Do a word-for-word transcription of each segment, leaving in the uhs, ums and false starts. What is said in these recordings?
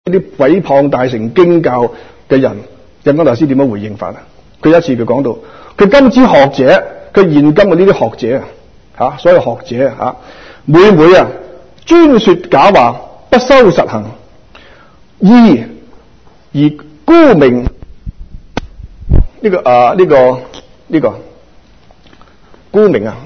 啲毀謗大乘經教嘅人，印光大師點樣回應法啊？佢有一次佢講到，佢今之學者，佢現今嘅呢啲學者啊，吓所有學者啊，吓每每啊專說假話，不修實行，意而沽名呢、這個啊呢、這個呢、這個沽名啊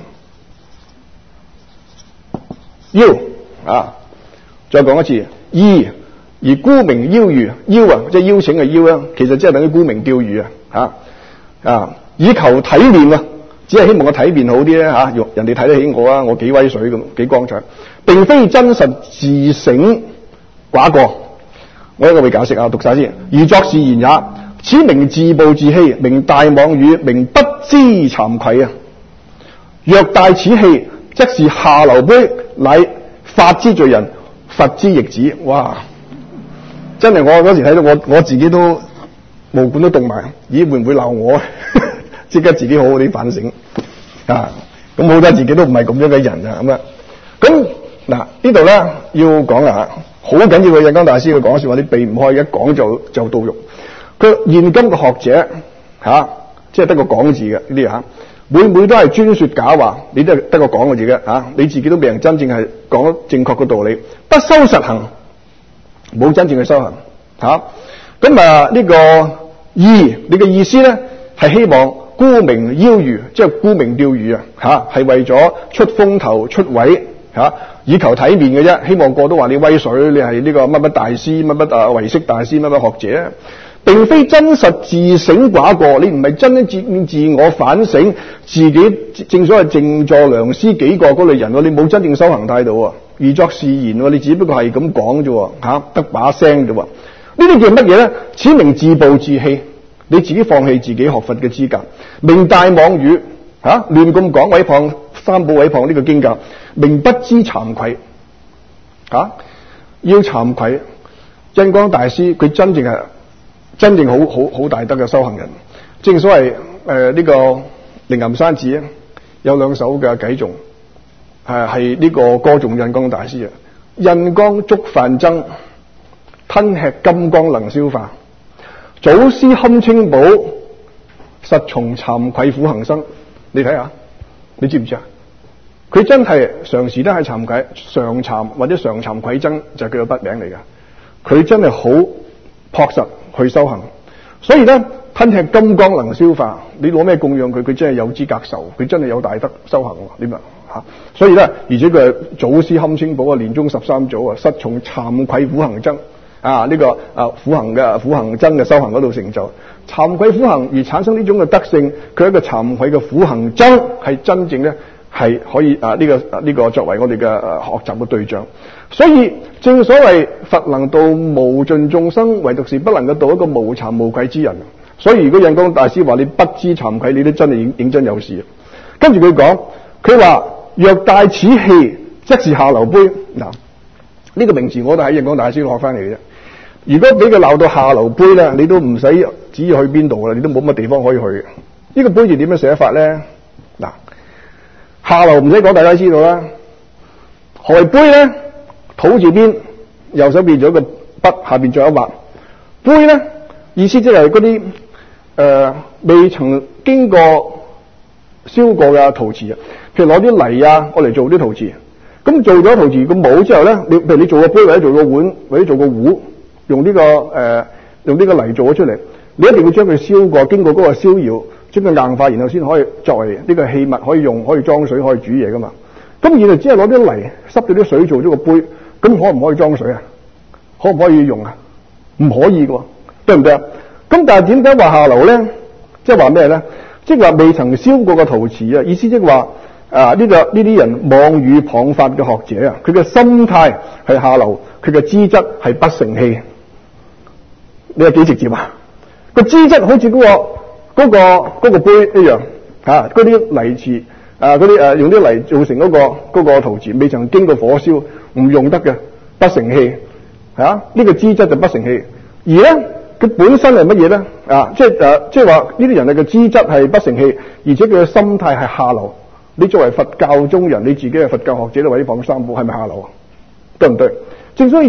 邀啊，再講一次，意而沽名邀譽，邀啊即係邀請嘅邀啊，其實即係等於沽名釣譽啊，吓啊以求體面啊，只係希望個體面好啲咧吓，用人哋睇得起我啊，我幾威水咁，幾光彩，並非真實自省寡過。我一個會解釋啊，讀晒先。而作是言也，此名自暴自棄，名大妄語，名不知慚愧啊！若帶此氣，則是下流卑，乃法之罪人，佛之逆子。哇！真係我嗰時睇到我我自己都毛管都凍埋，咦會唔會鬧我？即刻自己好好啲反省啊！咁好多自己都唔係咁樣嘅人啊咁啊！咁嗱呢度咧要講啊，好緊要嘅印光大師佢講說話，你避唔開，一講就就到肉。佢現今嘅學者吓、啊，即係得個講字嘅呢啲吓，每每都係專說假話，你都係得個講嘅字嘅吓，你自己都未能真正係講正確嘅道理，不修實行，冇真正嘅修行吓。咁啊呢個意，你嘅意思咧係希望沽名邀譽，即係沽名釣譽啊吓，係為咗出風頭出位吓、啊，以求體面嘅啫，希望個都話你威水，你係呢個乜乜大師，乜乜啊唯識大師，乜乜學者，並非真實自省寡過，你唔係真真自自我反省自己，正所謂靜坐良師幾個嗰類人，你冇真正修行態度啊，而作是言，你只不過係咁講啫吓，得把聲啫，呢啲叫乜嘢咧？此名自暴自棄，你自己放棄自己學佛嘅資格，名大妄語吓，亂咁講毀謗三寶毀謗呢個經教，名不知慚愧吓、啊，要慚愧。印光大師佢真正係真正好好好大德嘅修行人，正所謂誒呢個靈岩山寺啊，有兩首嘅偈頌，係係呢個歌頌印光大師啊，印光觸犯僧，吞吃金剛能消化，祖師堪清寶，實從慚愧苦行僧。你睇下，你知唔知啊？佢真係常時都係慚愧，常慚或者常慚愧僧就係佢個筆名嚟噶。佢真係好樸實去修行，所以咧吞吃金剛能消化，你攞咩供養佢？佢真係有資格受，佢真係有大德修行喎。點啊吓？所以咧，而且佢係祖師堪清寶啊，蓮宗十三祖啊，實從慚愧苦行僧啊，呢、這個啊苦行嘅苦行僧嘅修行嗰度成就，慚愧苦行而產生呢種嘅德性，佢係一個慚愧嘅苦行僧，係真正咧係可以啊呢、這個呢、這個作為我哋嘅、啊、學習嘅對象。所以正所謂佛能度無盡眾生，唯獨是不能夠度一個無慚無愧之人。所以如果印光大師話你不知慚愧，你都真係認認真有事。跟住佢講，佢話若帶此氣，則是下流卑。嗱，呢個名詞我都喺印光大師學翻嚟嘅啫。如果俾佢鬧到下流卑咧，你都唔使指意去邊度啦，你都冇乜地方可以去嘅。呢個卑字點樣寫法咧？嗱，下流唔使講，大家知道啦。何謂卑咧？土字邊，右手邊咗個筆，下邊仲有一畫。卑咧，意思即係嗰啲誒未曾經過燒過嘅陶瓷啊，譬如攞啲泥啊，我嚟做啲陶瓷。咁做咗陶瓷個模之後咧，你譬如你做個杯或者做個碗或者做個壺，用呢、這個誒、呃、用呢個泥做咗出嚟，你一定要將佢燒過，經過嗰個燒窯，將佢硬化，然後先可以作為呢個器物可以用，可以裝水，可以煮嘢噶嘛。咁原來只係攞啲泥濕咗啲水做咗個杯，咁可唔可以裝水啊？可唔可以用啊？唔可以㗎，對唔對啊？咁但係點解話下流咧？即係話咩咧？即係話未曾燒過嘅陶瓷啊！意思即係話啊呢、這個呢啲人妄語謗法嘅學者啊，佢嘅心態係下流，佢嘅資質係不成器。你有幾直接啊？個資質好似嗰、那個嗰、那個嗰、那個杯一樣啊！嗰啲泥瓷啊，嗰啲誒用啲泥做成嗰、那個嗰、那個陶瓷，未曾經過火燒，唔用得嘅，不成器啊！呢、這個資質就不成器，而咧佢本身係乜嘢咧？啊，即係誒，即係話呢啲人嘅資質係不成器，而且佢嘅心態係下流。你作為佛教中人，你自己係佛教學者，都或者謗三寶，係咪下流啊？對唔對？正所以日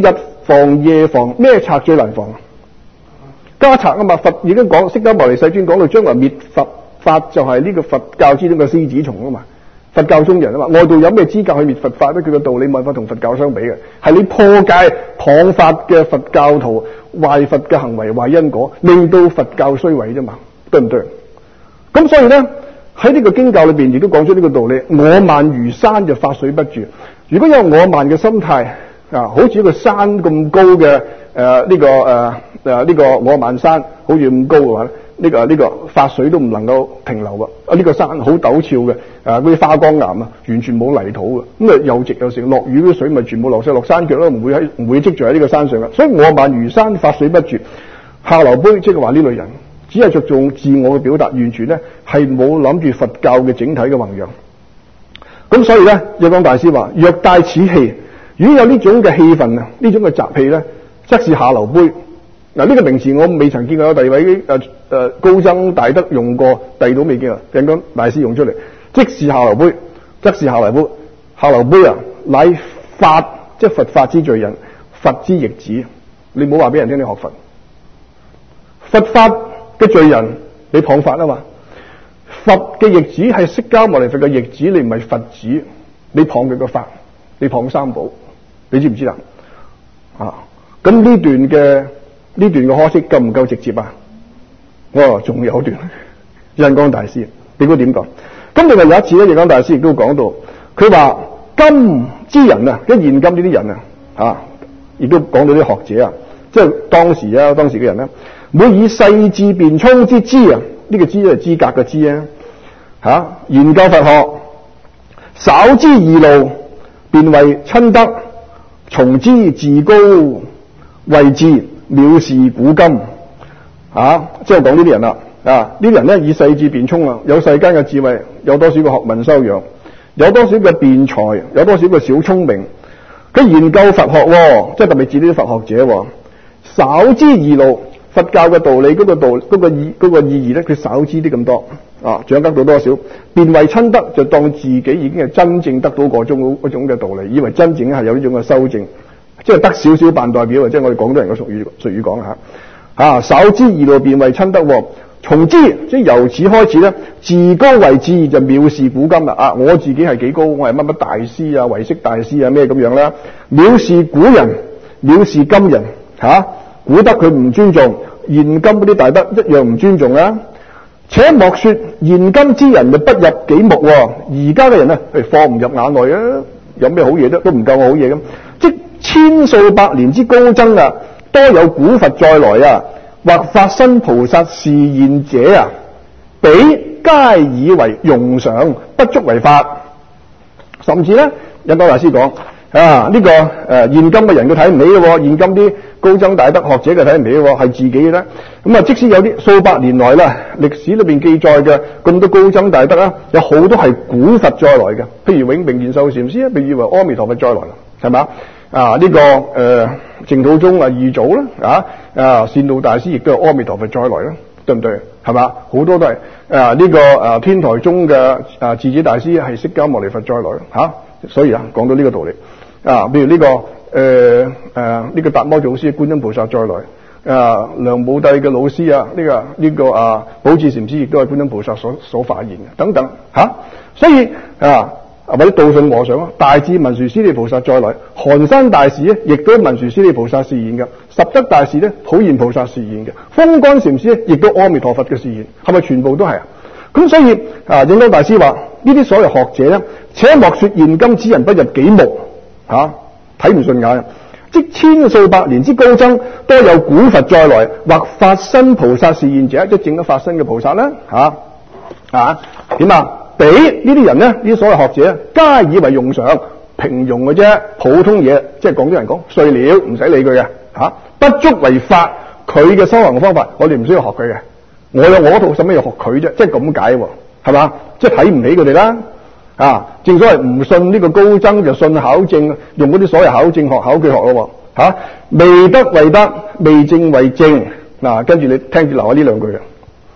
防夜防咩賊最難防？家賊啊嘛！佛已經講，釋迦牟尼世尊講到將來滅佛法就係呢個佛教之中嘅獅子蟲啊嘛！佛教中人啊嘛，外道有咩資格去滅佛法咧？佢個道理冇辦法同佛教相比嘅，係你破戒謗法嘅佛教徒壞佛嘅行為壞因果，令到佛教衰毀啫嘛，對唔對？咁所以咧喺呢個經教裏邊亦都講出呢個道理：我慢如山就法水不住。如果有我慢嘅心態啊，好似一個山咁高嘅誒呢個誒誒呢個我慢山，好似咁高嘅話咧。呢、這個呢、這個法水都唔能夠停留啊！啊、這、呢個山好陡峭嘅，啊嗰啲花崗岩啊，完全冇泥土嘅，咁啊又直又成，落雨嗰啲水咪全部落晒落山腳咯，唔會喺唔會積聚喺呢個山上嘅。所以我慢如山，法水不絕。下流杯即係話呢類人，只係着重自我嘅表達，完全咧係冇諗住佛教嘅整體嘅弘揚。咁所以咧，若江大師話：若帶此氣，如果有呢種嘅氣氛啊，呢種嘅習氣咧，則是下流杯。嗱，呢個名詞我未曾見過有第二位誒誒高僧大德用過，第二度未見啊！印光大師用出嚟，即是下流杯，則是下流杯。下流杯啊，乃法即係佛法之罪人，佛之逆子。你唔好話俾人聽你學佛，佛法嘅罪人，你謗法啊嘛？佛嘅逆子係釋迦牟尼佛嘅逆子，你唔係佛子，你謗佢個法，你謗三寶，你知唔知啊？啊，咁呢段嘅。呢段嘅可惜夠唔夠直接啊？哦，仲有段印光大師，你估點講？咁另外有一次咧，印光大師亦都講到，佢話今之人啊，即係現今呢啲人啊，啊，亦都講到啲學者啊，即係當時啊，當時嘅人咧，每以世智辯聰之知啊，呢、這個知係資格嘅知啊，吓、啊、研究佛學，稍知二路，便為親德，從之自高位置。藐視古今啊，即係講呢啲人啦啊！呢啲人咧以世智辯聰啊，有世間嘅智慧，有多少個學問修養，有多少嘅辯才，有多少個小聰明。佢研究佛學、哦，即係特別指呢啲佛學者、哦，稍知二路，佛教嘅道理嗰、那個道嗰、那個意嗰、那個意義咧，佢少知啲咁多啊，掌握到多少，便為親德，就當自己已經係真正得到嗰種嗰種嘅道理，以為真正係有呢種嘅修正。即係得少少扮代表，即係我哋廣東人嘅俗語俗語講下啊，稍知二路便為親德，從之即係由此開始咧，自高位置就藐視古今啦啊！我自己係幾高，我係乜乜大師啊，唯識大師啊咩咁樣啦，藐視古人，藐視今人吓、啊，古德佢唔尊重，現今嗰啲大德一樣唔尊重啦。且莫說現今之人就不入己目，而家嘅人咧係放唔入眼內啊，有咩好嘢都都唔夠我好嘢咁，即千數百年之高僧啊，多有古佛再來啊，或法身菩薩示現者啊，彼皆以為庸常，不足為法。甚至咧，印光大師講啊，呢、這個誒、呃、現今嘅人佢睇唔起嘅，現今啲高僧大德學者佢睇唔起嘅，係自己嘅咧。咁啊，即使有啲數百年來啦，歷史裏邊記載嘅咁多高僧大德啊，有好多係古佛再來嘅，譬如永明賢壽禪師啊，被譽為阿彌陀佛再來啦，係嘛？啊！呢、這個誒淨土宗啊二祖啦，啊啊善導大師亦都係阿彌陀佛再來啦，對唔對？係嘛？好多都係啊呢、這個啊天台宗嘅啊智者大師係釋迦牟尼佛再來嚇、啊，所以啊講到呢個道理啊，譬如呢、這個誒誒呢個達摩祖師觀音菩薩再來啊，梁武帝嘅老師啊呢、這個呢、這個啊寶智禪師亦都係觀音菩薩所所化現嘅等等嚇、啊，所以啊。或者道信和尚啊，大智文殊師利菩薩再來，寒山大士咧，亦都文殊師利菩薩示現嘅；十則大士咧，普賢菩薩示現嘅；封干禪師咧，亦都阿彌陀佛嘅示現，係咪全部都係啊？咁所以啊，印光大師話呢啲所謂學者咧，且莫說現今之人不入己目，吓睇唔順眼，即千數百年之高僧，多有古佛再來，或法身菩薩示現者，即係證咗法身嘅菩薩啦，吓啊點啊？俾呢啲人咧，呢啲所謂學者，皆以為庸常，平庸嘅啫，普通嘢，即係廣東人講碎料，唔使理佢嘅吓，不足為法。佢嘅修行嘅方法，我哋唔需要學佢嘅。我有我套，使乜要學佢啫？即係咁解，係嘛？即係睇唔起佢哋啦。啊，正所謂唔信呢個高僧，就信考證，用嗰啲所謂考證學、考據學咯。吓、啊，未得為得，未證為證。嗱、啊，跟住你聽住留下呢兩句嘅。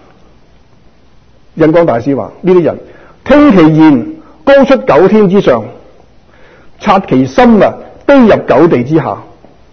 印光大師話：呢啲人。聽其言高出九天之上，察其心啊，卑入九地之下。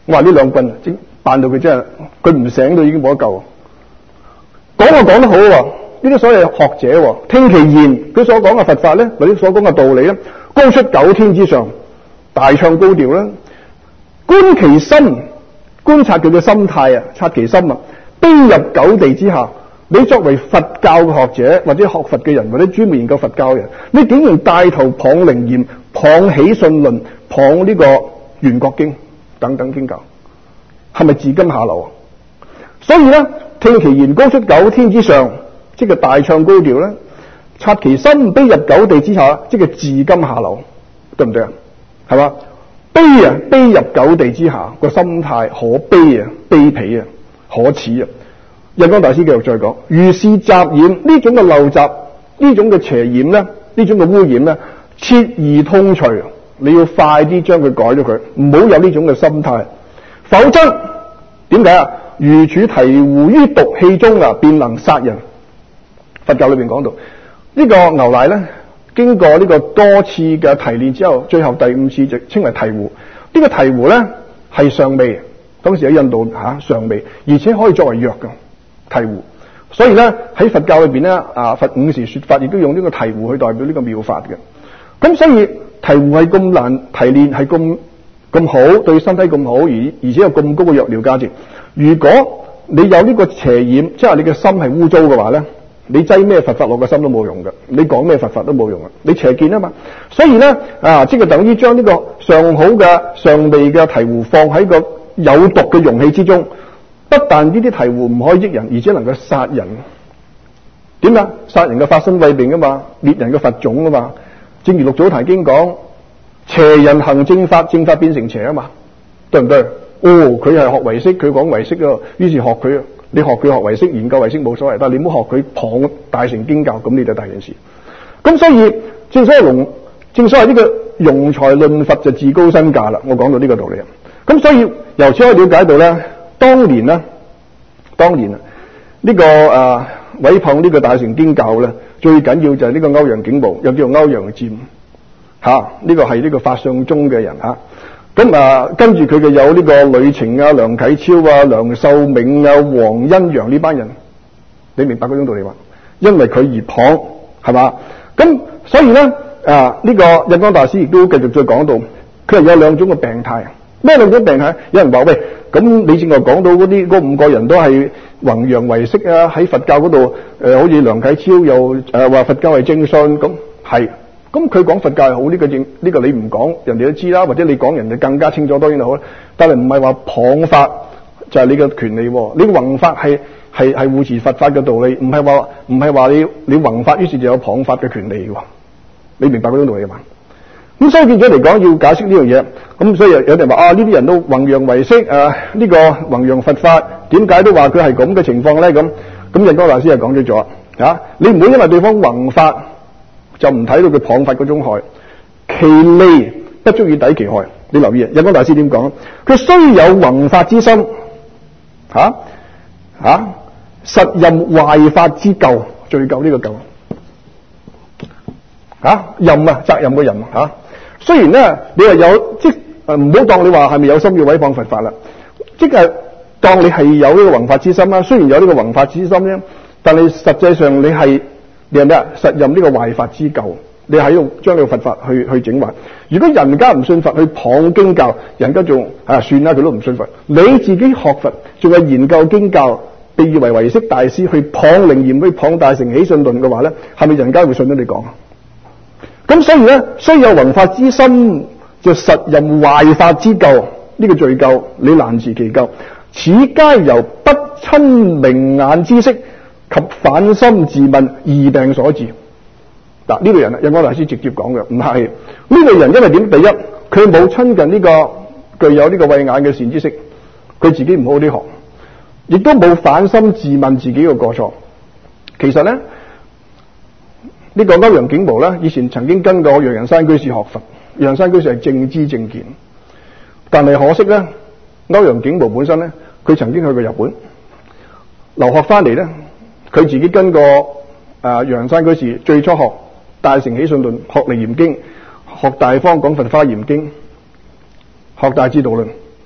我話呢兩棍整扮到佢真係，佢唔醒都已經冇得救。講就講得好喎，呢啲所謂學者喎，聽其言，佢所講嘅佛法咧，或者所講嘅道理咧，高出九天之上，大唱高調啦。觀其心，觀察佢嘅心態啊，察其心啊，卑入九地之下。你作為佛教嘅學者，或者學佛嘅人，或者專門研究佛教嘅人，你竟然帶頭謗楞嚴、謗起信論、謗呢個圓覺經等等經教，係咪自甘下流啊？所以咧，聽其言高出九天之上，即係大唱高調咧；察其心，卑入九地之下，即係自甘下流，對唔對啊？係嘛？卑啊，卑入九地之下，個心態可悲啊，卑鄙啊，可恥啊！印光大師繼續再講，如是雜染，呢種嘅陋習，呢種嘅邪染咧，呢種嘅污染咧，切而痛除，你要快啲將佢改咗佢，唔好有呢種嘅心態，否則點解啊？如處醍醐於毒氣中啊，便能殺人。佛教裏邊講到，呢、這個牛奶咧，經過呢個多次嘅提煉之後，最後第五次就稱為醍醐。呢、這個醍醐咧係上味，當時喺印度吓、啊、上味，而且可以作為藥嘅。醍醐，所以咧喺佛教裏邊咧，啊佛五時說法亦都用呢個醍醐去代表呢個妙法嘅。咁所以醍醐係咁難提煉，係咁咁好，對身體咁好，而而且有咁高嘅藥療價值。如果你有呢個邪染，即係你嘅心係污糟嘅話咧，你擠咩佛法落個心都冇用嘅，你講咩佛法都冇用嘅，你邪見啊嘛。所以咧啊，即係等於將呢個上好嘅上味嘅醍醐放喺個有毒嘅容器之中。不但呢啲醍醐唔可以益人，而且能夠殺人。點啊？殺人嘅法身慧命啊嘛，滅人嘅佛種啊嘛。正如六祖壇經講，邪人行正法，正法變成邪啊嘛，對唔對？哦，佢係學唯識，佢講唯識啊，於是學佢，你學佢學唯識，研究唯識冇所謂，但係你唔好學佢謗大乘經教，咁你就大件事。咁所以正所謂龍，正所謂呢個庸才論佛就自高身價啦。我講到呢個道理。咁所以由此可以了解到咧。當年呢，當年啊，呢、這個誒毀謗呢個大乘經教咧，最緊要就係呢個歐陽竟無，又叫做歐陽漸吓，呢、這個係呢個法相宗嘅人吓。咁啊，跟住佢嘅有呢個呂澄啊、梁啟超啊、梁漱溟啊、黃恩揚呢班人，你明白嗰種道理嘛？因為佢而謗，係嘛？咁所以咧啊，呢、這個印光大師亦都繼續再講到，佢係有兩種嘅病態。咩兩種病態？有人話喂，咁你正話講到嗰啲嗰五個人都係弘揚唯識啊，喺佛教嗰度誒，好似梁啟超又誒話、呃、佛教係正信，咁係，咁佢講佛教係好，呢、這個正呢、這個你唔講，人哋都知啦，或者你講人哋更加清楚，當然好啦。但係唔係話謗法就係你嘅權利，你弘法係係係護持佛法嘅道理，唔係話唔係話你你弘法於是就有謗法嘅權利喎，你明白嗰種道理嘛？咁所以變咗嚟講，要解釋呢樣嘢，咁所以有人話啊，呢啲人都弘揚唯識，誒、啊、呢、這個弘揚佛法，點解都話佢係咁嘅情況咧？咁咁印光大師就講咗咗啊，你唔好因為對方弘法就唔睇到佢謗法嗰種害，其利不足以抵其害。你留意啊，印光大師點講？佢雖有弘法之心，吓、啊、吓、啊、實任壞法之咎，罪咎呢個咎啊，任啊責任嘅任吓。啊雖然咧，你話有即誒唔好當你話係咪有心要毀謗佛法啦，即係當你係有呢個弘法之心啦。雖然有呢個弘法之心咧，但係實際上你係你係咩啊？實任呢個壞法之咎，你喺度將呢個佛法去去整壞。如果人家唔信佛，去謗經教，人家仲啊算啦，佢都唔信佛。你自己學佛，仲係研究經教，被譽為唯識大師，去謗楞嚴，去謗大乘起信論嘅話咧，係咪人家會信得你講啊？咁所以咧，雖有弘法之心，就實任壞法之咎。呢、這個罪咎，你難辭其咎。此皆由不親明眼知識及反心自問二病所致。嗱，呢個人啊，印光大師直接講嘅，唔係呢個人，因為點？第一，佢冇親近呢個具有呢個慧眼嘅善知識，佢自己唔好啲學，亦都冇反心自問自己嘅過錯。其實咧。呢個歐陽竟無咧，以前曾經跟過楊仁山居士學佛，楊仁山居士係正知正見，但係可惜咧，歐陽竟無本身咧，佢曾經去過日本留學翻嚟咧，佢自己跟過啊楊仁山居士，最初學大乘起信論，學離嚴經，學大方廣佛華嚴經，學大智度論，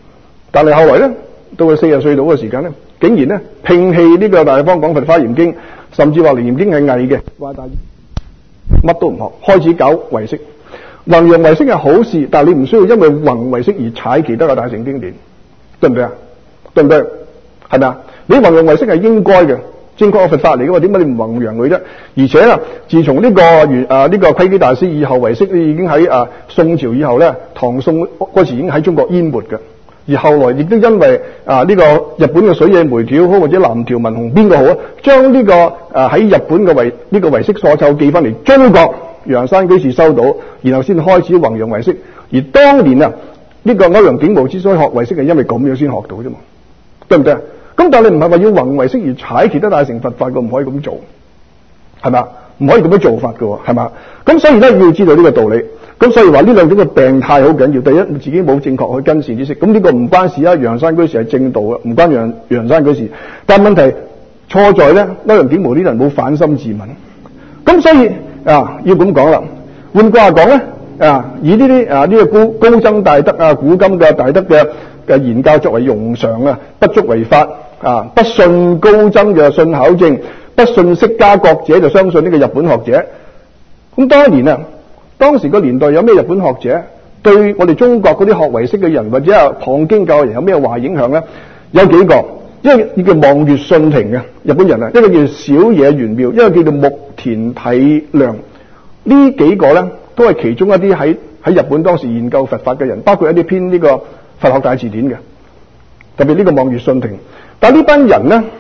但係後來咧，到佢四十歲到嘅時間咧，竟然咧摒棄呢個大方廣佛華嚴經，甚至話楞嚴經係偽嘅，話大乜都唔學，開始搞唯識。弘揚唯識係好事，但係你唔需要因為弘唯識而踩其他嘅大乘經典，對唔對啊？對唔對？係咪啊？你弘揚唯識係應該嘅，正確嘅佛法嚟嘅喎，點解你唔弘揚佢啫？而且啊，自從呢、這個元啊呢、這個窺基大師以後，唯識已經喺啊宋朝以後咧，唐宋嗰時已經喺中國淹沒嘅。而後來亦都因為啊呢、這個日本嘅水野梅條好或者南條文雄邊個好啊，將呢、這個啊喺日本嘅唯呢個唯識所奏寄翻嚟中國，楊山居士收到，然後先開始弘揚唯識。而當年啊呢、這個歐陽竟無之所以學唯識係因為咁樣先學到啫嘛，對唔對啊？咁但係你唔係話要弘唯識而踩其他大乘佛法嘅，唔可以咁做，係咪？唔可以咁樣做法嘅，係嘛？咁所以咧要知道呢個道理。咁所以話呢兩種嘅病態好緊要。第一，自己冇正確去根善知識，咁呢個唔關事啊。楊山居士係正道嘅，唔關楊楊山居士。但係問題錯在咧，歐陽竟無呢啲人冇反心自問。咁所以啊，要咁講啦。換句話講咧，啊，以呢啲啊呢、這個高高僧大德啊、古今嘅大德嘅嘅言教作為庸常啊，不足為法啊，不信高僧就信考證，不信釋迦覺者就相信呢個日本學者。咁當年啊。當時個年代有咩日本學者對我哋中國嗰啲學唯識嘅人或者係旁經教嘅人有咩話影響咧？有幾個，一個叫望月信庭嘅日本人啊，一個叫小野玄妙，一個叫做木田體良。呢幾個咧都係其中一啲喺喺日本當時研究佛法嘅人，包括一啲編呢個佛學大辭典嘅，特別呢個望月信庭。但係呢班人咧，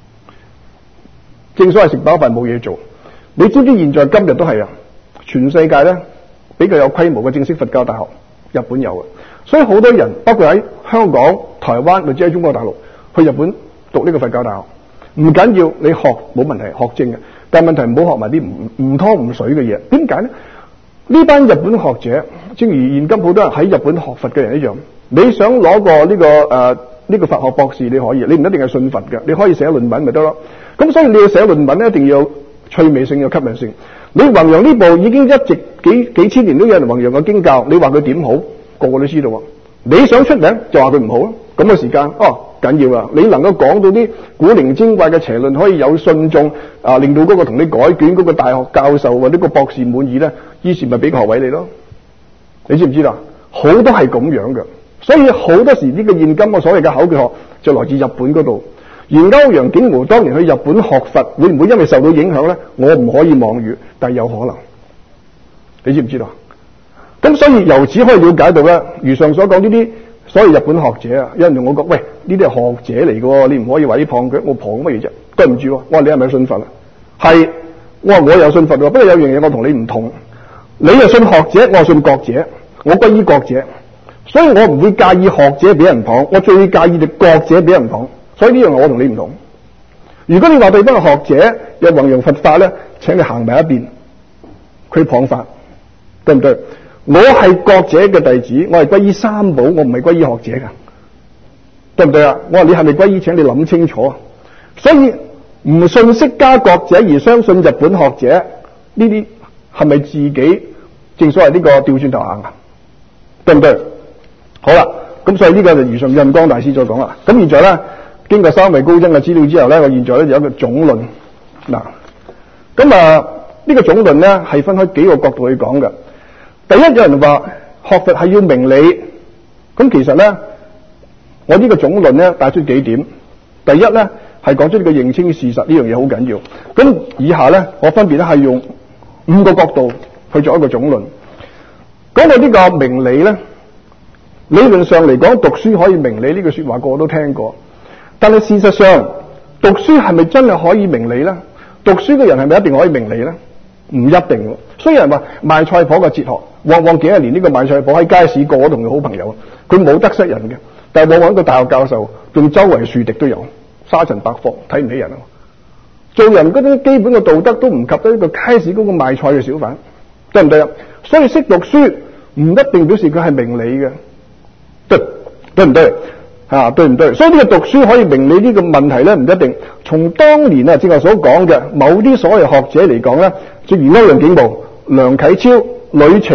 正所謂食飽飯冇嘢做。你知唔知現在今日都係啊？全世界咧比較有規模嘅正式佛教大學，日本有嘅，所以好多人包括喺香港、台灣或者喺中國大陸去日本讀呢個佛教大學，唔緊要，你學冇問題，學正嘅，但係問題唔好學埋啲唔唔湯唔水嘅嘢。點解咧？呢班日本學者，正如現今好多人喺日本學佛嘅人一樣，你想攞個呢個誒呢個佛學博士，你可以，你唔一定係信佛嘅，你可以寫論文咪得咯。咁所以你要寫論文咧，一定要有趣味性，有吸引性。你弘揚呢部已經一直幾幾千年都有人弘揚嘅經教，你話佢點好，個個都知道。你想出名就話佢唔好咯。咁嘅時間哦緊要啦，你能夠講到啲古靈精怪嘅邪論可以有信眾啊，令到嗰個同你改卷嗰個大學教授或者個博士滿意咧，於是咪俾個學位你咯？你知唔知啦？好多係咁樣嘅，所以好多時呢個現今我所謂嘅口訣學就來自日本嗰度。而歐陽竟無當年去日本學佛，會唔會因為受到影響咧？我唔可以妄語，但係有可能。你知唔知道？咁所以由此可以了解到咧，如上所講呢啲所謂日本學者啊，有人同我講：喂，呢啲係學者嚟嘅，你唔可以話啲胖腳，我旁乜嘢啫？對唔住，我話你係咪信佛啊？係，我話我有信佛喎，不過有樣嘢我同你唔同，你又信學者，我信覺者，我歸依覺者，所以我唔會介意學者俾人捧，我最介意就覺者俾人捧。所以呢樣我同你唔同。如果你話對方係學者又弘揚佛法咧，請你行埋一邊，佢謗法，對唔對？我係覺者嘅弟子，我係歸依三寶，我唔係歸依學者噶，對唔對啊？我話你係咪歸依？請你諗清楚。所以唔信釋迦覺者而相信日本學者，呢啲係咪自己正所謂呢個調轉頭行啊？對唔對？好啦，咁所以呢個就如上印光大師所講啦。咁現在咧。經過三位高僧嘅資料之後咧，我現在咧有一個總論嗱，咁啊呢個總論咧係分開幾個角度去講嘅。第一，有人話學佛係要明理，咁其實咧我呢個總論咧帶出幾點。第一咧係講出呢個認清事實呢樣嘢好緊要。咁以下咧我分別咧係用五個角度去做一個總論。講到呢個明理咧，理論上嚟講讀書可以明理呢句說話個個都聽過。但係事實上，讀書係咪真係可以明理咧？讀書嘅人係咪一定可以明理咧？唔一定。雖然話賣菜婆嘅哲學，往往幾十年呢個賣菜婆喺街市個個同佢好朋友，佢冇得失人嘅。但係往往一個大學教授，仲周圍樹敵都有，沙塵白霍，睇唔起人啊！做人嗰啲基本嘅道德都唔及得呢個街市嗰個賣菜嘅小販，對唔對啊？所以識讀書唔一定表示佢係明理嘅，對對唔對？啊，對唔對？所以呢個讀書可以明理呢個問題咧，唔一定。從當年啊，正話所講嘅某啲所謂學者嚟講咧，正如歐陽竟無、梁啟超、呂澄、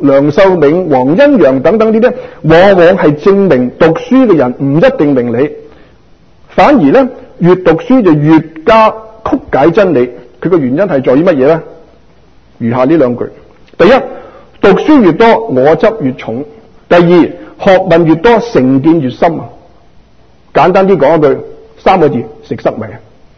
梁漱溟、黃恩揚等等呢啲，往往係證明讀書嘅人唔一定明理，反而咧越讀書就越加曲解真理。佢個原因係在於乜嘢咧？如下呢兩句：第一，讀書越多，我執越重；第二，學問越多，成見越深。簡單啲講一句，三個字：食塞米。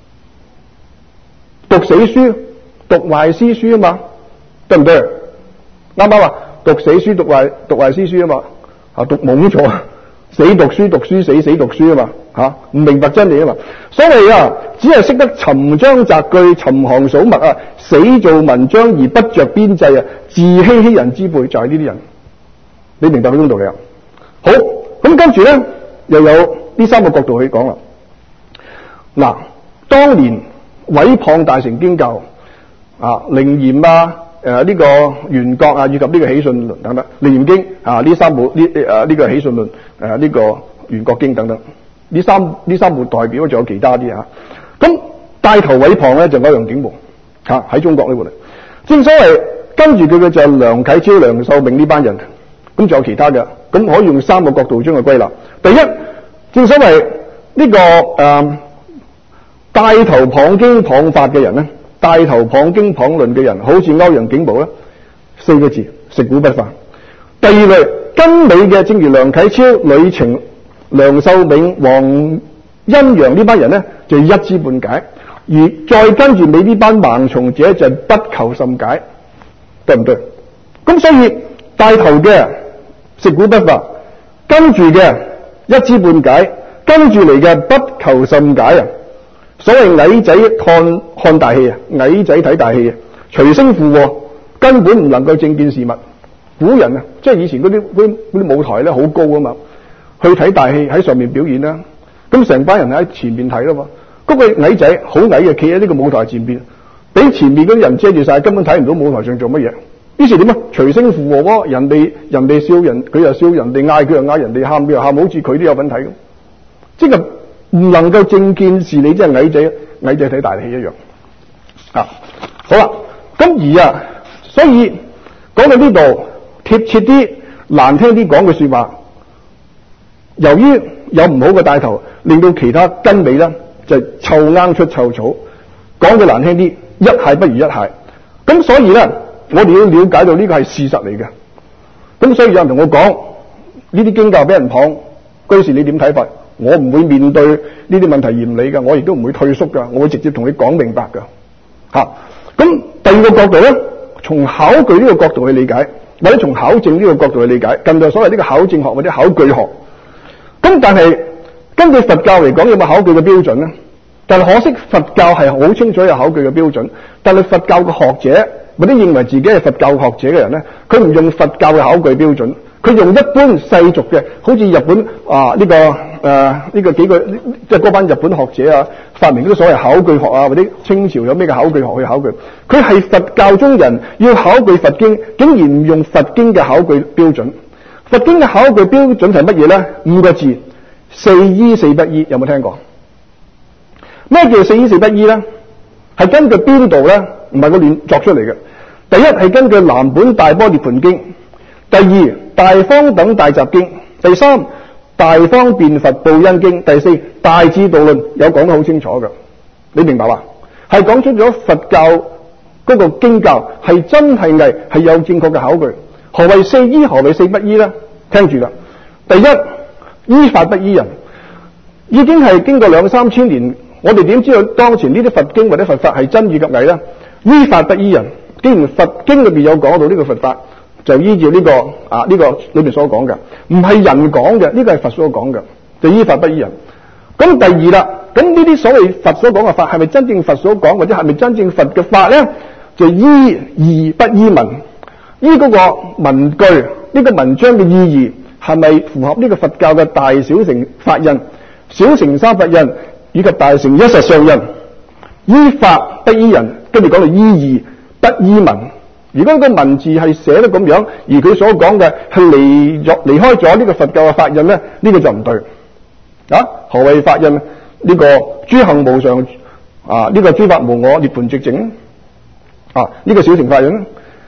讀死書，讀壞詩書啊嘛，對唔對？啱啱話讀死書，讀壞讀壞詩書啊嘛，啊讀懵咗，死讀書，讀書死死讀書啊嘛，吓唔明白真理啊嘛。所謂啊，只係識得尋章摘句、尋行數脈啊，死做文章而不着邊際啊，自欺欺人之輩就係呢啲人。你明白呢種道理啊？好，咁跟住咧又有呢三個角度去講啦。嗱，當年毀謗大乘經教啊，靈嚴啊。誒、呃、呢、這個圓覺啊，以及呢個喜訊論等等，靈嚴經啊，呢三部呢誒呢個喜訊論，誒、啊、呢、這個圓覺經等等，呢三呢三部代表，仲有其他啲嚇。咁、啊、帶頭毀謗咧就歐陽竟無嚇喺中國呢部嚟。正所謂跟住佢嘅就係梁啟超、梁漱溟呢班人，咁仲有其他嘅，咁可以用三個角度將佢歸納。第一，正所謂呢、這個誒、呃、帶頭謗經謗法嘅人咧。帶頭謗經謗論嘅人，好似歐陽竟無咧，四個字，食古不化。第二類跟尾嘅，正如梁啟超、呂澄、梁漱溟、黃恩揚呢班人咧，就一知半解；而再跟住尾呢班盲從者就不求甚解，對唔對？咁所以帶頭嘅食古不化，跟住嘅一知半解，跟住嚟嘅不求甚解啊！所謂矮仔看看大戲啊，矮仔睇大戲啊，隨聲附和，根本唔能夠正見事物。古人啊，即係以前嗰啲啲啲舞台咧好高啊嘛，去睇大戲喺上面表演啦，咁成班人喺前面睇啦嘛，嗰、那個矮仔好矮嘅，企喺呢個舞台前邊，俾前面嗰啲人遮住晒，根本睇唔到舞台上做乜嘢。於是點啊？隨聲附和喎，人哋人哋笑人，佢又笑人哋嗌，佢又嗌人哋喊，佢又喊，好似佢都有份睇咁，即係。唔能夠正見事理，即係矮仔矮仔睇大戲一樣啊！好啦，咁而啊，所以講到呢度貼切啲、難聽啲講嘅說話，由於有唔好嘅帶頭，令到其他跟尾咧就臭罌出臭草。講句難聽啲，一蟹不如一蟹。咁所以咧，我哋要了解到呢個係事實嚟嘅。咁所以有人同我講呢啲經教俾人謗，居士你點睇法？我唔會面對呢啲問題嚴厲㗎，我亦都唔會退縮㗎，我會直接同你講明白㗎。嚇、啊，咁第二個角度咧，從考據呢個角度去理解，或者從考證呢個角度去理解，近代所謂呢個考證學或者考據學。咁但係根據佛教嚟講，有冇考據嘅標準咧？但係可惜佛教係好清楚有考據嘅標準，但係佛教嘅學者或者認為自己係佛教學者嘅人咧，佢唔用佛教嘅考據標準。佢用一般世俗嘅，好似日本啊呢、這個誒呢、呃這個幾個即係嗰班日本學者啊發明嗰啲所謂考據學啊，或者清朝有咩嘅考據學去考據。佢係佛教中人，要考據佛經，竟然唔用佛經嘅考據標準。佛經嘅考據標準係乜嘢咧？五個字：四依四不依。有冇聽過？咩叫四依四不依咧？係根據邊度咧？唔係我亂作出嚟嘅。第一係根據南本大般涅槃經。第二，大方等大集經；第三，大方便佛報恩經；第四，大智度論有講得好清楚嘅，你明白嘛？係講出咗佛教嗰個經教係真係偽，係有正確嘅考據。何謂四依？何謂四不依咧？聽住啦。第一，依法不依人，已經係經過兩三千年，我哋點知道當前呢啲佛經或者佛法係真與及偽咧？依法不依人，既然佛經裏邊有講到呢個佛法。就依照呢、這個啊呢、這個裏面所講嘅，唔係人講嘅，呢、這個係佛所講嘅，就依法不依人。咁第二啦，咁呢啲所謂佛所講嘅法係咪真正佛所講，或者係咪真正佛嘅法咧？就依義不依文，依嗰個文句，呢、這個文章嘅意義係咪符合呢個佛教嘅大小乘法印、小乘三法印以及大乘一實相印？依法不依人，跟住講到依義不依文。如果個文字係寫得咁樣，而佢所講嘅係離咗離開咗呢個佛教嘅法印咧，呢、這個就唔對。啊，何謂法印？呢、這個諸行無常啊，呢、這個諸法無我，涅槃寂靜啊，呢、這個小乘法印。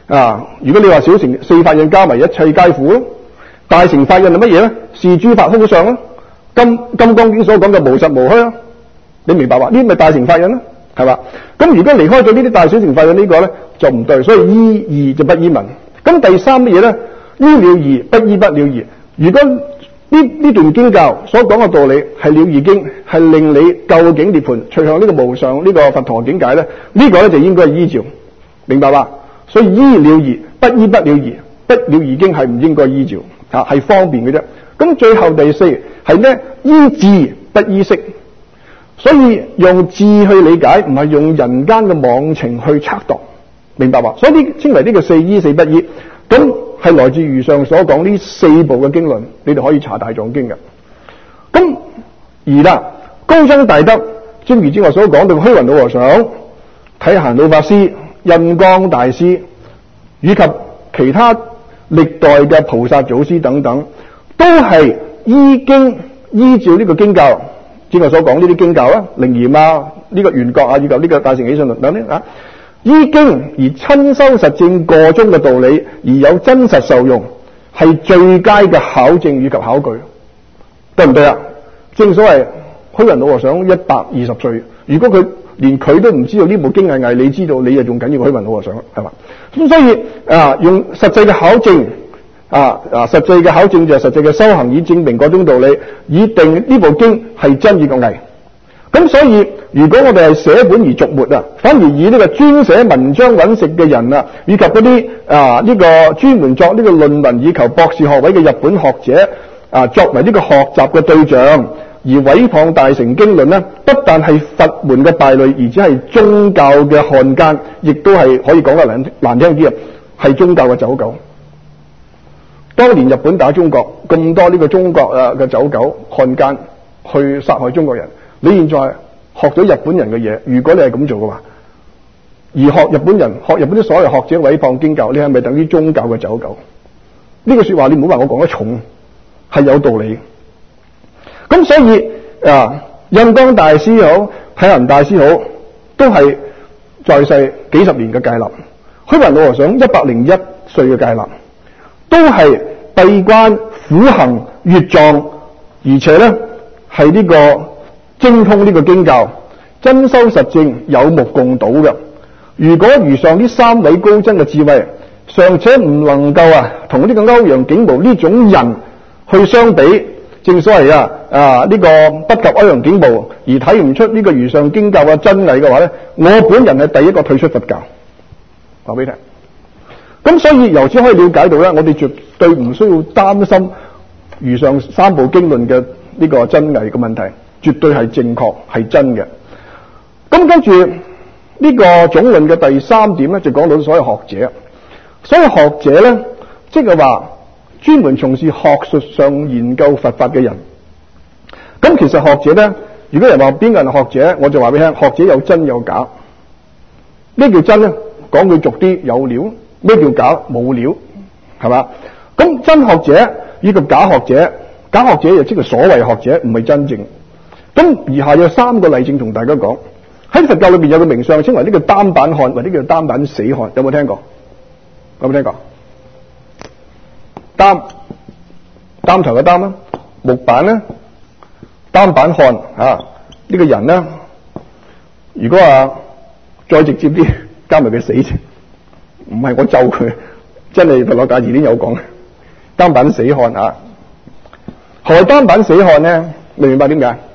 啊，如果你話小乘四法印加埋一切皆苦咯，大乘法印係乜嘢咧？是諸法空相咯，金金剛經所講嘅無實無虛啊，你明白話？呢啲咪大乘法印咯，係嘛？咁如果離開咗呢啲大小乘法印呢個咧就唔對，所以依義就不依文。咁第三乜嘢咧？依了義不依不了義。如果呢呢段經教所講嘅道理係了義經，係令你究竟涅槃隨向呢個無上呢個佛陀境界咧，呢個咧就應該係依照，明白吧？所以依了義不依不了義，不了義經係唔應該依照，啊係方便嘅啫。咁最後第四係咩？依智不依識，所以用智去理解，唔係用人間嘅妄情去測度，明白吧？所以呢稱為呢個四依四不依，咁係來自如上所講呢四部嘅經論，你哋可以查大藏經嘅。咁而啦，高僧大德，正如之我所講到虛雲老和尚、體閑老法師、印光大師以及其他歷代嘅菩薩祖師等等，都係依經依照呢個經教，之我所講呢啲經教啦，楞嚴啊，呢、這個圓覺啊，以及呢個大乘起信論等等啊，依經而親修實證個中嘅道理，而有真實受用，係最佳嘅考證以及考據，對唔對啊？正所謂虛雲老和尚一百二十歲，如果佢連佢都唔知道呢部經係偽，你知道你就仲緊要過虛雲老和尚，係嘛？咁所以啊，用實際嘅考證啊啊，實際嘅考證就係實際嘅修行，以證明嗰種道理，以定呢部經係真與個偽。咁所以，如果我哋係寫本而逐末啊，反而以呢個專寫文章揾食嘅人啊，以及嗰啲啊呢個專門作呢個論文以求博士學位嘅日本學者啊，作為呢個學習嘅對象，而毀謗大乘經論呢，不但係佛門嘅敗類，而且係宗教嘅漢奸，亦都係可以講得難難聽啲啊，係宗教嘅走狗。當年日本打中國，咁多呢個中國啊嘅走狗漢奸去殺害中國人。你現在學咗日本人嘅嘢，如果你係咁做嘅話，而學日本人、學日本啲所謂學者毀謗經教，你係咪等於宗教嘅走狗？呢、這個說話你唔好話我講得重，係有道理。咁所以啊，印光大師好，體閑大師好，都係在世幾十年嘅戒臘。虛雲老和尚一百零一歲嘅戒臘，都係閉關苦行閱藏，而且咧係呢個精通呢個經教，真修實證，有目共睹嘅。如果遇上呢三位高僧嘅智慧，尚且唔能夠啊同呢個歐陽竟無呢種人去相比，正所謂啊啊呢、這個不及歐陽竟無，而睇唔出呢個如上經教嘅真偽嘅話咧，我本人係第一個退出佛教。話俾你聽。咁所以由此可以了解到咧，我哋絕對唔需要擔心如上三部經論嘅呢個真偽嘅問題。絕對係正確，係真嘅。咁跟住呢個總論嘅第三點咧，就講到所謂學者。所謂學者咧，即係話專門從事學術上研究佛法嘅人。咁其實學者咧，如果人話邊個人係學者，我就話俾你聽，學者有真有假。咩叫真咧？講句俗啲，有料；咩叫假？冇料，係嘛？咁真學者以及假學者，假學者又即係所謂學者，唔係真正。咁以下有三個例證同大家講，喺佛教裏邊有個名相稱為呢個單板漢或者叫單板死漢，有冇聽過？有冇聽過？擔擔頭嘅擔啦，木板咧，單板漢啊，呢、這個人咧，如果話再直接啲，加埋佢死字，唔係我咒佢，真係佛學界字典有講，單板死漢啊。何謂單板死漢咧？你明白點解？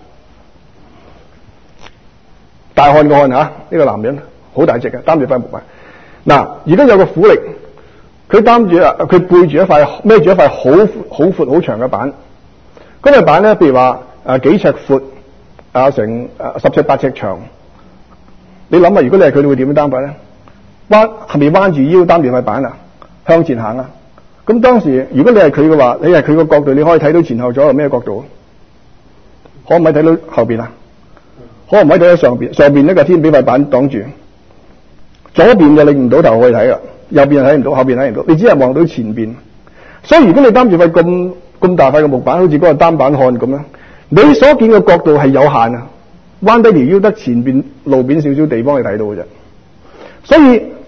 大漢嘅漢吓，呢、這個男人好大隻嘅，擔住塊木板。嗱，而家有個苦力，佢擔住啊，佢背住一塊孭住一塊好好闊好長嘅板。嗰塊板咧，譬如話啊幾尺闊啊，成啊十尺八尺長。你諗下，如果你係佢，你會點樣擔法咧？彎係咪彎住腰擔住塊板啊？向前行啊？咁當時如果你係佢嘅話，你係佢個角度，你可以睇到前後左右咩角度？可唔可以睇到後邊啊？可唔可以睇到上邊？上邊呢個天俾塊板擋住，左邊就擰唔到頭去睇啦，右邊又睇唔到，後邊睇唔到，你只係望到前邊。所以如果你擔住塊咁咁大塊嘅木板，好似嗰個單板漢咁樣，你所見嘅角度係有限啊，彎低條腰得前邊路邊少少地方你睇到嘅啫。所以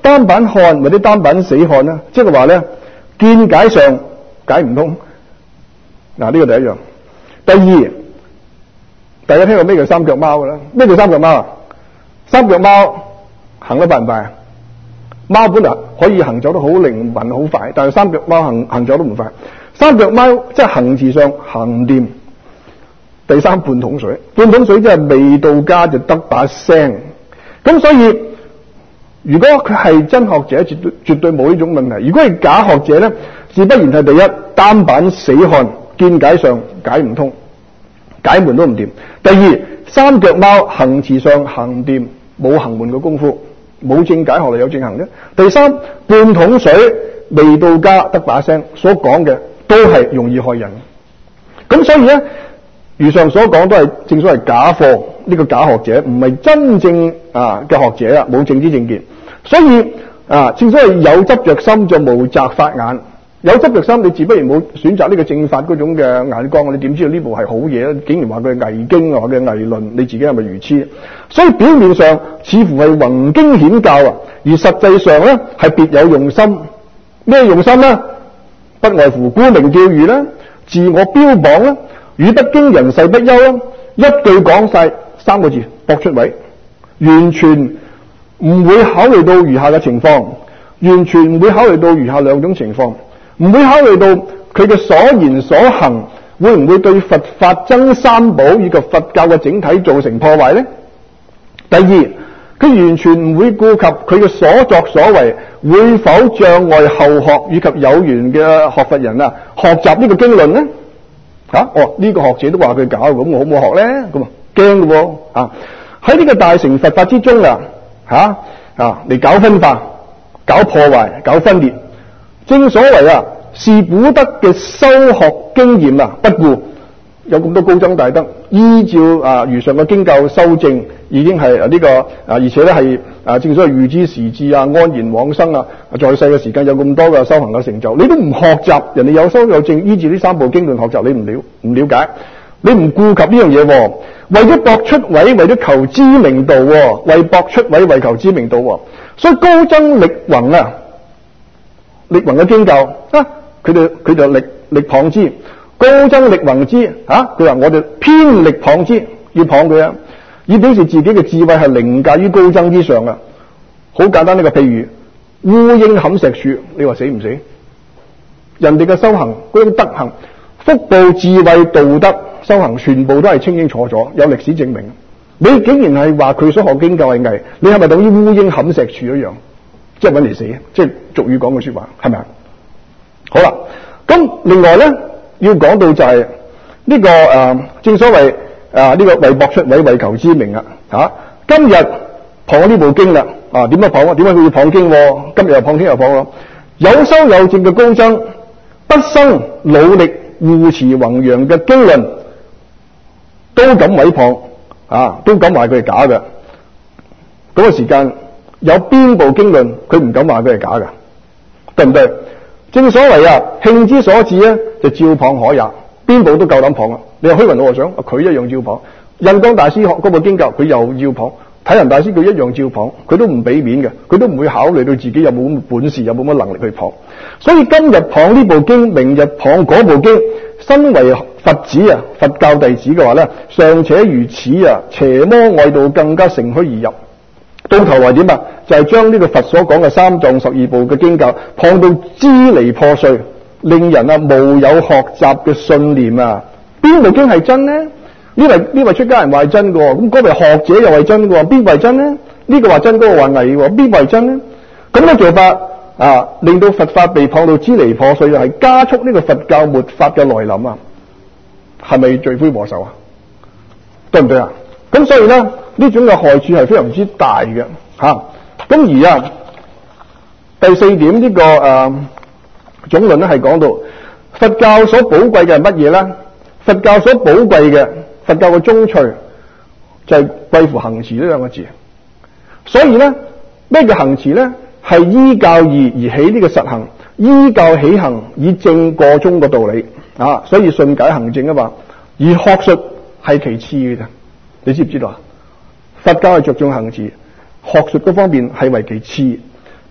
單板看或者單板死看啦，即係話咧見解上解唔通。嗱，呢個第一樣。第二，大家聽過咩叫三腳貓嘅啦？咩叫三腳貓啊？三腳貓行得快唔快啊？貓本來可以行走得好靈敏好快，但係三腳貓行行走都唔快。三腳貓即係行字上行唔掂。第三，半桶水，半桶水即係未到家就得把聲。咁所以如果佢係真學者，絕對絕對冇呢種問題。如果係假學者咧，自不然係第一，單板死看，見解上解唔通，解門都唔掂。第二，三腳貓行詞上行唔掂，冇行門嘅功夫，冇正解學嚟有正行啫。第三，半桶水未到家得把聲，所講嘅都係容易害人。咁所以咧，如上所講都係正所謂假貨，呢、這個假學者唔係真正啊嘅學者啊，冇正知正見。所以啊，正所謂有執着心就無擇法眼。有執着心，你自不然冇選擇呢個正法嗰種嘅眼光，你點知道呢部係好嘢咧？竟然話佢係偽經啊，話佢係偽論，你自己係咪愚痴？所以表面上似乎係宏經顯教啊，而實際上咧係別有用心。咩用心咧？不外乎沽名釣譽啦，自我標榜啦，語不驚人誓不休啦，一句講晒三個字，搏出位，完全唔會考慮到餘下嘅情況，完全唔會考慮到餘下兩種情況。唔會考慮到佢嘅所言所行會唔會對佛法僧三寶以及佛教嘅整體造成破壞呢？第二，佢完全唔會顧及佢嘅所作所為會否障礙後學以及有緣嘅學佛人啊學習呢個經論呢？啊，哦，呢、這個學者都話佢搞，咁我好唔好學呢？咁啊驚嘅喎啊！喺呢個大乘佛法之中啊，吓啊嚟搞分化、搞破壞、搞分裂。正所謂啊，是古德嘅修學經驗啊，不顧有咁多高僧大德依照啊如上嘅經教修正，已經係啊呢個啊，而且咧係啊正所謂預知時至啊，安然往生啊，在世嘅時間有咁多嘅修行嘅成就，你都唔學習，人哋有修有證，依照呢三部經論學習，你唔了唔了解，你唔顧及呢樣嘢，為咗博出位，為咗求知名度，為博出位，為求知名度，所以高僧力宏啊。力宏嘅經教啊，佢哋佢就力力謗之，高僧力宏之啊，佢話我哋偏力謗之，要謗佢啊，以表示自己嘅智慧係凌駕於高僧之上啊。好簡單呢個譬如烏蠅冚石柱，你話死唔死？人哋嘅修行嗰種德行、福報、智慧、道德、修行，全部都係清清楚楚，有歷史證明。你竟然係話佢所學經教係偽，你係咪等於烏蠅冚石柱一樣？即係搵嚟死，即係俗語講嘅說話，係咪啊？好啦，咁另外咧要講到就係、是、呢、這個誒、呃，正所謂誒呢個為博出位，為求知名啊！吓，今日謗呢部經啦，啊點樣謗啊？點解佢要謗經？今日又謗，聽又謗咯。有修有證嘅高僧，不生努力護持弘揚嘅經論，都敢毀謗啊，都敢話佢係假嘅。嗰、那個時間。有邊部經論佢唔敢話佢係假嘅，對唔對？正所謂啊，興之所至咧，就照謗可也。邊部都夠膽謗啊！你話虛雲老和尚，佢一樣照謗；印光大師學嗰部經教，佢又照謗；體仁大師佢一樣照謗，佢都唔俾面嘅，佢都唔會考慮到自己有冇咁本事，有冇乜能力去謗。所以今日謗呢部經，明日謗嗰部經，身為佛子啊，佛教弟子嘅話咧，尚且如此啊，邪魔外道更加乘虛而入。到頭來點啊？就係、是、將呢個佛所講嘅三藏十二部嘅經教謗到支離破碎，令人啊無有學習嘅信念啊！邊部經係真呢？呢位呢位出家人話係真嘅，咁嗰位學者又係真嘅，邊個係真呢？呢、這個話真，嗰、那個話偽，邊個係真呢？咁嘅做法啊，令到佛法被謗到支離破碎，又係加速呢個佛教末法嘅來臨啊！係咪罪魁禍首啊？對唔對啊？咁所以咧，呢種嘅害處係非常之大嘅吓。咁、啊、而啊，第四點呢、這個誒、呃、總論咧係講到佛教所寶貴嘅係乜嘢咧？佛教所寶貴嘅佛教嘅宗趣就係貴乎行持呢兩個字。所以咧，咩叫行持咧？係依教義而起呢個實行，依教起行以正過中嘅道理啊。所以順解行證啊嘛。而學術係其次嘅啫。你知唔知道啊？佛教係着重行持，學術嗰方面係為其次。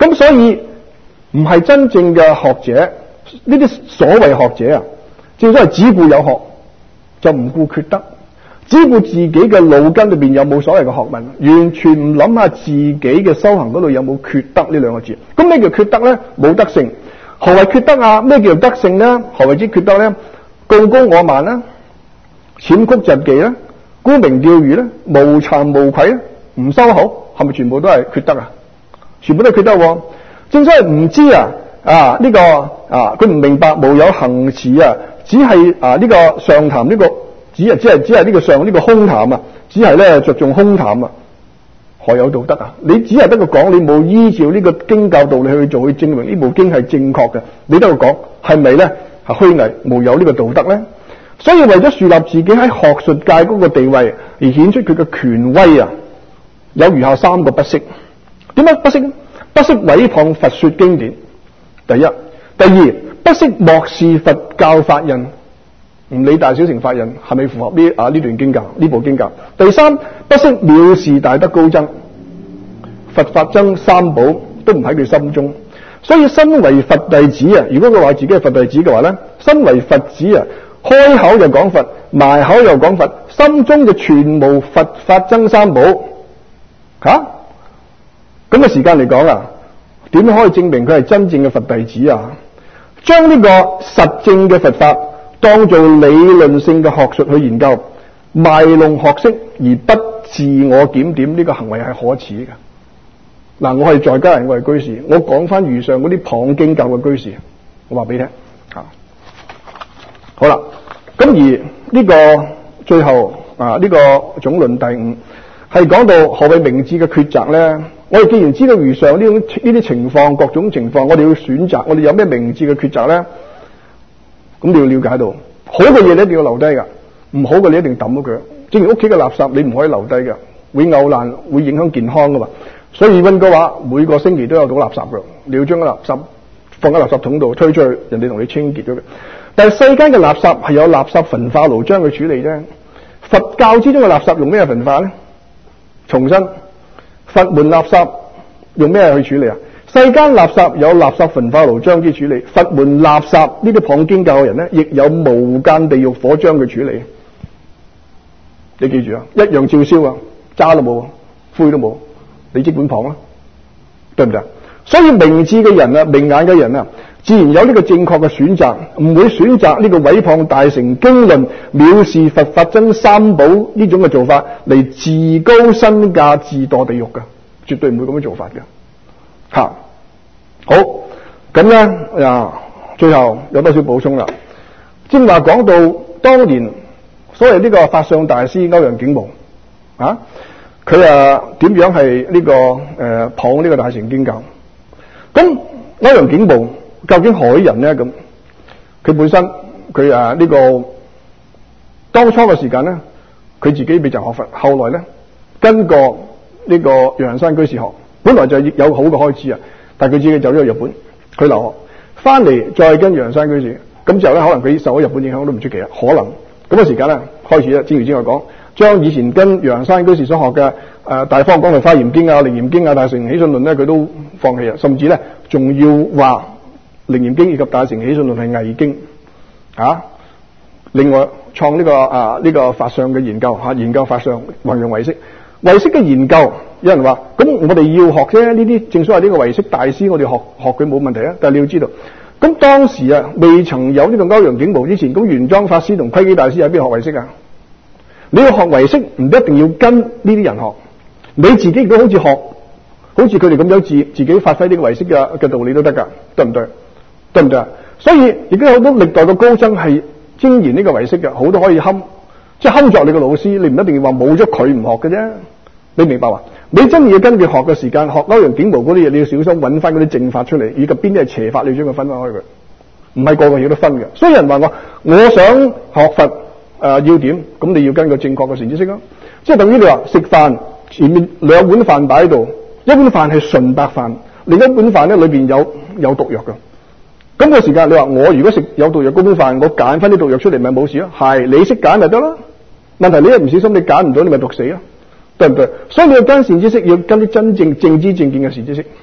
咁所以唔係真正嘅學者，呢啲所謂學者啊，正所謂只顧有學就唔顧缺德，只顧自己嘅腦筋裏邊有冇所謂嘅學問，完全唔諗下自己嘅修行嗰度有冇缺德呢兩個字。咁咩叫缺德咧？冇德性。何謂缺德啊？咩叫德性咧？何謂之缺德咧？貢高我慢啦，諂曲疾忌啦，沽名釣譽啦，無慚無愧啦，唔收口，係咪全部都係缺德啊？全部都係缺德喎。正所謂唔知啊啊呢、這個啊佢唔明白無有行持啊，只係啊呢、這個上談呢、這個只係只係只係呢個上呢、這個空談啊，只係咧着重空談啊，何有道德啊？你只係得個講，你冇依照呢個經教道理去做，去證明呢部經係正確嘅，你得個講係咪咧係虛偽無有呢個道德咧？所以為咗樹立自己喺學術界嗰個地位，而顯出佢嘅權威啊，有如下三個不識。點解不識？不識毀謗佛說經典，第一；第二，不識漠視佛教法印，唔理大小乘法印係咪符合呢啊呢段經教呢部經教。第三，不識藐視大德高僧，佛法僧三寶都唔喺佢心中。所以身為佛弟子啊，如果佢話自己係佛弟子嘅話咧，身為佛子啊，開口就講佛，埋口又講佛，心中就全無佛法僧三寶吓。咁嘅時間嚟講啊，點樣可以證明佢係真正嘅佛弟子啊？將呢個實證嘅佛法當做理論性嘅學術去研究，賣弄學識而不自我檢點，呢個行為係可恥嘅。嗱，我係在家人，我係居士，我講翻如上嗰啲謗經教嘅居士，我話俾你聽啊。好啦，咁而呢個最後啊呢、這個總論第五係講到何謂明智嘅抉擇咧？我哋既然知道如上呢種呢啲情況，各種情況，我哋要選擇，我哋有咩明智嘅抉擇咧？咁你要了解到，好嘅嘢你一定要留低噶，唔好嘅你一定抌咗佢。正如屋企嘅垃圾，你唔可以留低嘅，會漚爛，會影響健康噶嘛。所以溫哥華每個星期都有倒垃圾嘅，你要將個垃圾放喺垃圾桶度推出去，人哋同你清潔咗佢。但係世間嘅垃圾係有垃圾焚化爐將佢處理啫。佛教之中嘅垃圾用咩焚化咧？重申。佛門垃圾用咩去處理啊？世間垃圾有垃圾焚化爐將之處理，佛門垃圾呢啲謗經教嘅人咧，亦有無間地獄火將佢處理。你記住啊，一樣照燒啊，渣都冇，灰都冇，你即管謗啦，對唔對？所以明智嘅人啊，明眼嘅人啊，自然有呢個正確嘅選擇，唔會選擇呢個毀謗大乘經論、藐視佛法僧三寶呢種嘅做法嚟自高身價、自墮地獄嘅，絕對唔會咁樣做法嘅。吓，好，咁咧啊，最後有多少補充啦？正話講到當年所謂呢個法相大師歐陽竟無啊，佢啊點樣係呢、這個誒謗呢個大乘經教？咁歐陽竟無究竟何人咧？咁佢本身佢啊呢、這個當初嘅時間咧，佢自己未就學佛，後來咧跟過呢個楊山居士學，本來就有好嘅開始啊，但係佢自己走咗去日本，佢留學翻嚟再跟楊山居士，咁之後咧可能佢受咗日本影響都唔出奇啊，可能咁嘅時間咧開始咧，正如之前講，將以前跟楊山居士所學嘅誒、呃、大方廣論華嚴經啊、楞嚴經啊、大乘起信論咧，佢都放棄啊，甚至咧仲要話楞嚴經以及大乘起信論係偽經啊。另外創呢、這個啊呢、這個法相嘅研究吓、啊，研究法相運用唯識，唯識嘅研究，有人話咁我哋要學啫，呢啲正所謂呢個唯識大師，我哋學學佢冇問題啊。但係你要知道，咁當時啊未曾有呢個歐陽竟無之前，咁玄奘法師同窺基大師喺邊學唯識啊？你要學唯識唔一定要跟呢啲人學，你自己如果好似學，好似佢哋咁樣自自己發揮呢個唯識嘅嘅道理都得噶，對唔對？對唔對啊？所以而家好多歷代嘅高僧係精研呢個唯識嘅，好多可以堪，即係堪作你個老師，你唔一定要話冇咗佢唔學嘅啫。你明白嘛？你真係要跟佢學嘅時間，學歐陽竟無嗰啲嘢，你要小心揾翻嗰啲正法出嚟，以及邊啲係邪法，你要將佢分開佢，唔係個個嘢都分嘅。所以人話我，我想學佛誒、呃、要點，咁你要跟個正確嘅善知識咯。即係等於你話食飯前面兩碗飯擺喺度，一碗飯係純白飯，另一碗飯咧裏邊有有毒藥嘅。咁個時間你話我如果食有毒藥嗰碗飯，我揀翻啲毒藥出嚟咪冇事咯？係你識揀咪得咯？問題你一唔小心你揀唔到，你咪毒死咯，對唔對？所以你要跟善知識，要跟啲真正正知正見嘅善知識，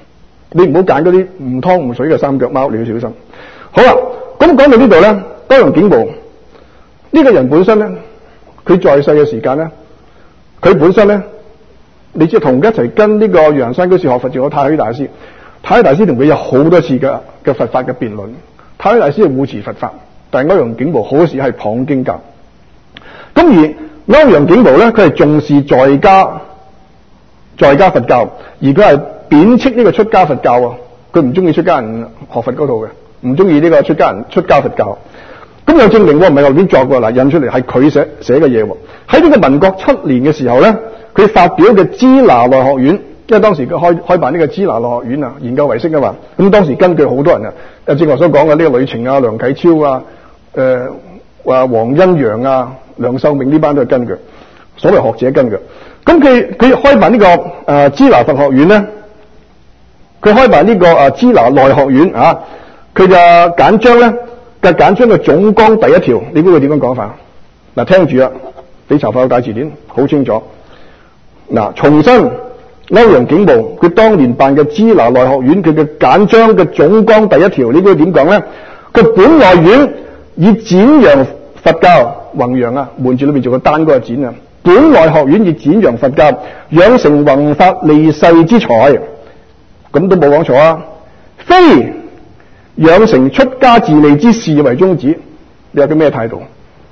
你唔好揀嗰啲唔湯唔水嘅三腳貓，你要小心。好啦，咁講到呢度咧，歐陽竟無呢個人本身咧，佢在世嘅時間咧，佢本身咧，你知同佢一齊跟呢個陽山居士學佛，仲有太虛大師。太虛大師同佢有好多次嘅嘅佛法嘅辯論。太虛大師係護持佛法，但係歐陽竟無好時係謗經教。咁而歐陽竟無咧，佢係重視在家在家佛教，而佢係貶斥呢個出家佛教啊。佢唔中意出家人學佛嗰度嘅，唔中意呢個出家人出家佛教。咁又證明我唔係後邊作過嗱，印出嚟係佢寫寫嘅嘢喎。喺呢個民國七年嘅時候咧，佢發表嘅支那內學院，因為當時佢開開辦呢個支那內學院啊，研究唯識啊嘛。咁當時根據好多人啊，誒正話所講嘅呢個呂澄啊、梁啟超啊、誒話黃欣陽啊、梁漱溟呢班都係根據，所謂學者根據。咁佢佢開辦呢、這個誒、呃、支那佛學院咧，佢開辦呢、這個誒、呃、支那內學院啊，佢就簡章咧。嘅簡章嘅總綱第一條，你估佢點樣講法？嗱，聽住啊，你查法有大字典，好清楚。嗱，重申歐陽竟無佢當年辦嘅支那內學院，佢嘅簡章嘅總綱第一條，你估佢點講咧？佢本來院以展揚佛教，弘揚啊，門字裏邊做個單嗰個展啊。本來學院以展揚佛教，養成弘法利世之才，咁都冇講錯啊。非養成出家自利之事為宗旨，你有啲咩態度？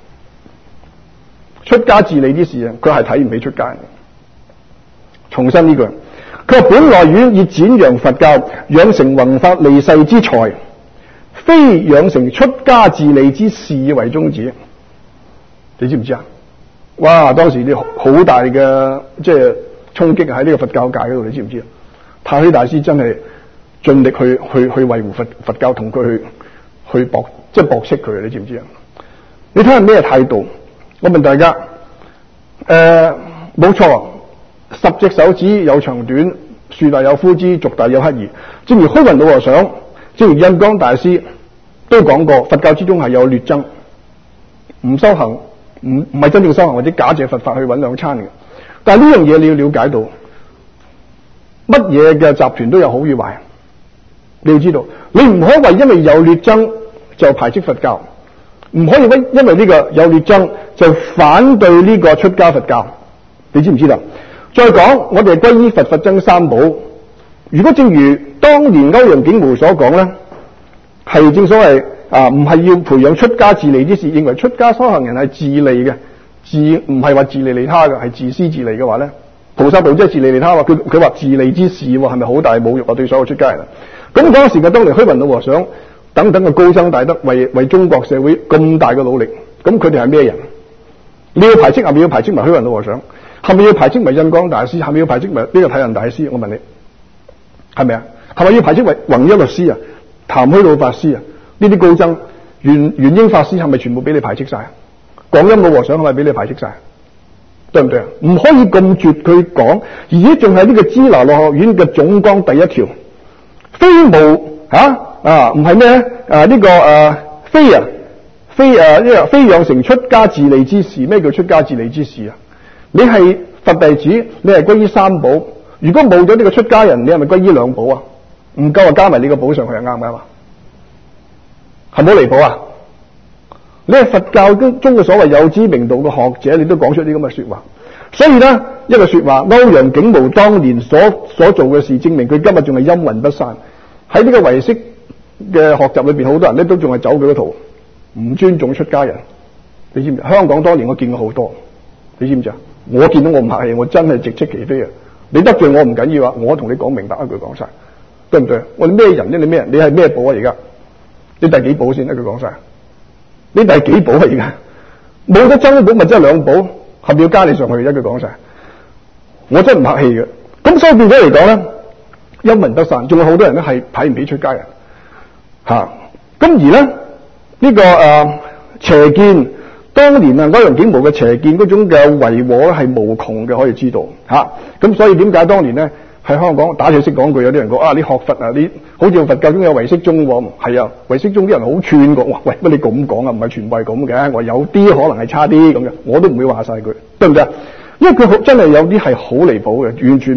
出家自利之事啊，佢係睇唔起出家人。重申呢句，佢話本來院以展揚佛教，養成弘法利世之才，非養成出家自利之事為宗旨。你知唔知啊？哇！當時啲好大嘅即係衝擊喺呢個佛教界嗰度，你知唔知啊？太虛大師真係盡力去去去維護佛佛教，同佢去去駁即係駁斥佢，你知唔知啊？你睇下咩態度？我問大家，誒、呃，冇錯，十隻手指有長短，樹大有枯枝，族大有乞兒。正如虛雲老和尚，正如印光大師都講過，佛教之中係有劣僧，唔修行，唔唔係真正修行，或者假借佛法去搵兩餐嘅。但係呢樣嘢你要了解到，乜嘢嘅集團都有好與壞。你要知道，你唔可以話因為有劣僧就排斥佛教，唔可以因為呢個有劣僧就反對呢個出家佛教。你知唔知道？再講，我哋歸依佛法僧三寶。如果正如當年歐陽竟無所講咧，係正所謂啊，唔係要培養出家自利之事，認為出家修行人係自利嘅，自唔係話自利利他嘅，係自私自利嘅話咧，菩薩道即係自利利他話，佢佢話自利之事，係咪好大侮辱啊？對所有出家人啊！咁嗰時嘅當年虛雲老和尚等等嘅高僧大德為為中國社會咁大嘅努力，咁佢哋係咩人？你要排斥係咪要排斥埋虛雲老和尚？係咪要排斥埋印光大師？係咪要排斥埋呢個體仁大師？我問你，係咪啊？係咪要排斥埋弘一律師啊、譚虛老法師啊？呢啲高僧，元元英法師係咪全部俾你排斥晒？廣欽老和尚係咪俾你排斥晒？對唔對啊？唔可以咁絕佢講，而且仲係呢個支那內學院嘅總綱第一條。非無吓啊，唔係咩啊？呢、這個誒、啊，非啊，非誒，呢個非養成出家自利之事。咩叫出家自利之事啊？你係佛弟子，你係歸依三寶。如果冇咗呢個出家人，你係咪歸依兩寶啊？唔夠啊，加埋你個寶上去係啱唔啱啊？係冇離譜啊？你係佛教中嘅所謂有知名度嘅學者，你都講出啲咁嘅說話。所以咧，一個說話，歐陽竟無當年所所做嘅事，證明佢今日仲係陰魂不散。喺呢個唯識嘅學習裏邊，好多人咧都仲係走佢嗰套，唔尊重出家人。你知唔知？香港當年我見過好多，你知唔知啊？我見到我唔客氣，我真係直斥其非啊！你得罪我唔緊要啊，我同你講明白一句講晒，對唔對？我哋咩人啫？你咩人？你係咩寶啊？而家你第幾寶先？一句講晒，你第幾寶啊？而家冇得增寶，咪即係兩寶，係咪要加你上去？一句講晒，我真係唔客氣嘅。咁所以變咗嚟講咧，陰魂不散，仲有好多人咧係睇唔起出家人吓。咁、啊、而咧呢、這個誒、呃、邪見，當年啊歐陽竟無嘅邪見嗰種嘅為禍係無窮嘅，可以知道吓。咁、啊、所以點解當年咧喺香港打趣式講句，有啲人講啊，你學佛啊，你好似佛教中有唯識宗喎，係啊，唯識宗啲人好串過，哇喂，乜你咁講啊？唔係全部係咁嘅，我有啲可能係差啲咁嘅，我都唔會話晒佢，對唔對啊？因為佢真係有啲係好離譜嘅，完全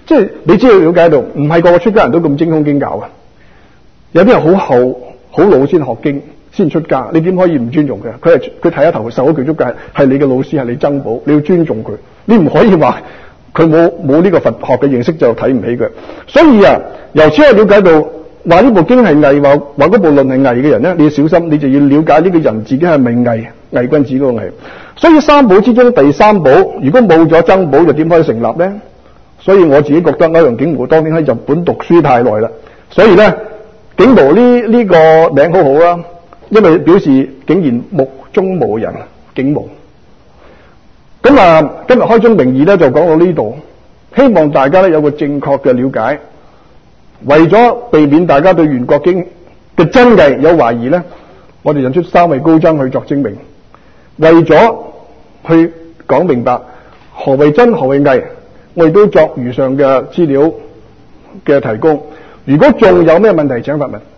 即係你知道了解到，唔係個個出家人都咁精通經教啊。有啲人好後好老先學經先出家，你點可以唔尊重佢？佢係佢睇下頭受咗佢出家，係你嘅老師，係你僧寶，你要尊重佢。你唔可以話佢冇冇呢個佛學嘅認識就睇唔起佢。所以啊，由此我了解到話呢部經係偽，話話嗰部論係偽嘅人咧，你要小心，你就要了解呢個人自己係咪偽偽君子嗰個偽。所以三寶之中第三寶，如果冇咗僧寶，就點可以成立咧？所以我自己覺得歐陽竟無當年喺日本讀書太耐啦，所以咧竟無呢呢個名好好啦，因為表示竟然目中無人，竟無。咁啊，今日開宗明義咧就講到呢度，希望大家咧有個正確嘅了解。為咗避免大家對圓覺經嘅真偽有懷疑咧，我哋引出三位高僧去作證明。為咗去講明白何謂真何謂偽，我亦都作如上嘅資料嘅提供。如果仲有咩問題，請發問。